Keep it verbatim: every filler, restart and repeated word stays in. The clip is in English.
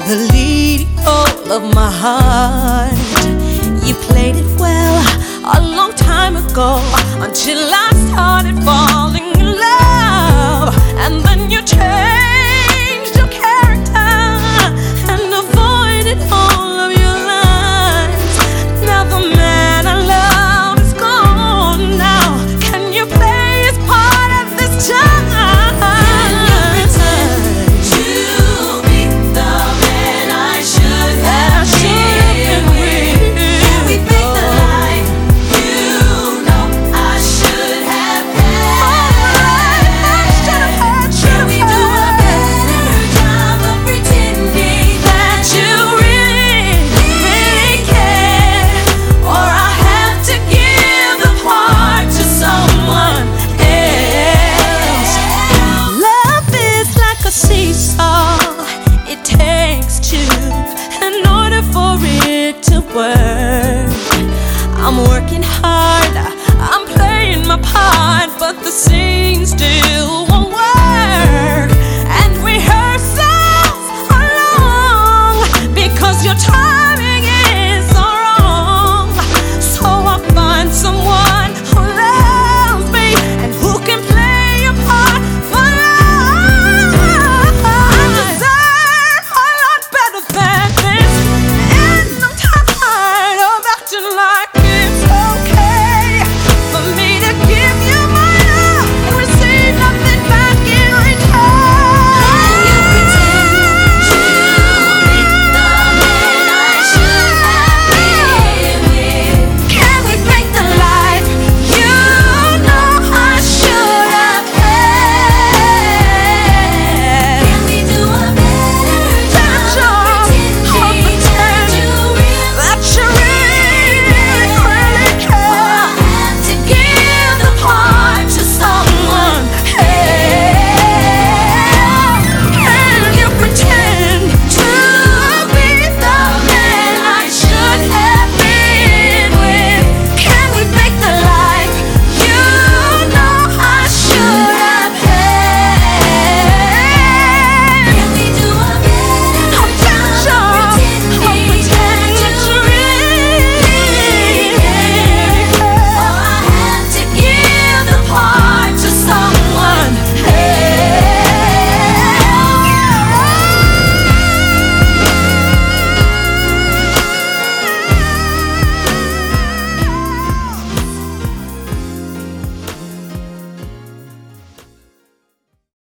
the lead role of my heart. You played it well a long time ago, until I started falling in love, and then you changed your character and avoided all of your lines. Now the man I love is gone. Now can you play his part at this time? I'm working hard, I'm playing my part, but the